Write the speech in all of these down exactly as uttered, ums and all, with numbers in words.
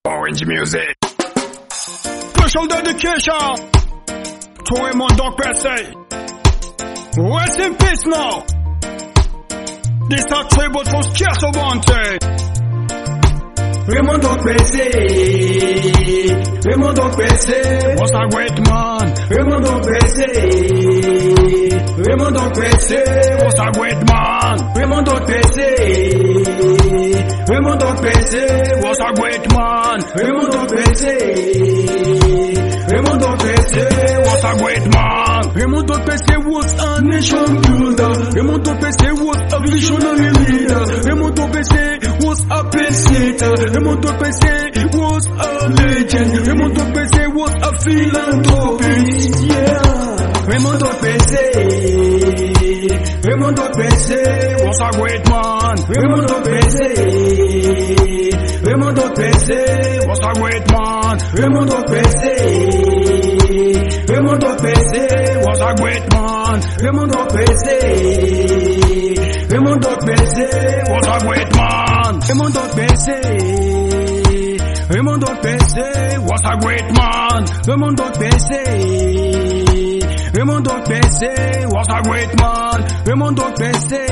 Orange music. Special dedication to Raymond Dog per se. Rest in peace now. This a tribute for Scarce Wanted. Raymond Dog per se. Raymond Dog per se. Was a great man. Raymond Dog per se. Raymond Dog per se. Was a great man. Raymond Dog per se. Raymond Dog per se. Was a great man. Raymond Dog per se. Raymond Dog per se. Was a great man. Raymond Dog per se was a nation builder. Raymond Dog per se was a visionary leader. Raymond Dog per se was a pacesetter. Raymond Dog per se was a legend. Raymond Dog per se was a philanthropist. Yeah. Raymond Dog per se. Raymond Dog per se was a great man. Raymond Dog per se. Raymond Dog per se was a great man. Raymond Dog per se. Raymond Dog per se was a great man. Raymond Dog per se. Raymond Dog per se was a great man. Raymond Dog per se. Raymond Dog per se was a great man. Raymond Dog per se. Raymond Dog per se was a great man. Raymond Dog per se.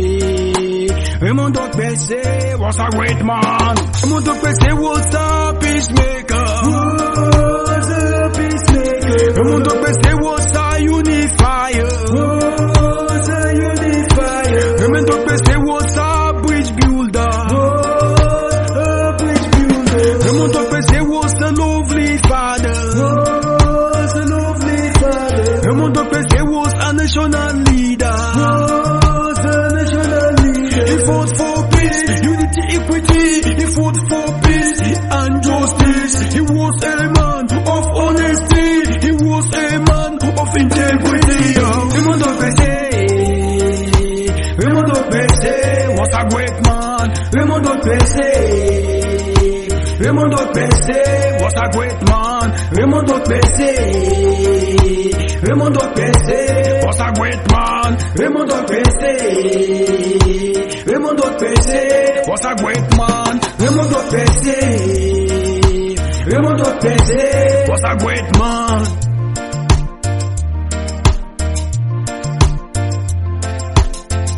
Raymond Dog per se was a great man. Raymond Dog per se was a peacemaker. Was a peacemaker. Raymond Dog per se was a unifier. Was a unifier. Raymond Dog per se was a bridge builder. Was a bridge builder. Raymond Dog per se was a lovely father. Was a lovely father. Raymond Dog per se was a national leader. Was a national leader. He fought for peace, unity, equity. He fought for peace and justice. He was a man of honesty. He was a man of integrity. Raymond Dog per se. Raymond Dog per se was a great man. Raymond Dog per se. Raymond Dog per se was a great man. Raymond Dog per se. Raymond Dog per se was a great man. Raymond Dog per se. Raymond Dog per se was a great man. Raymond Dog per se. Raymond Dog per se was a great man.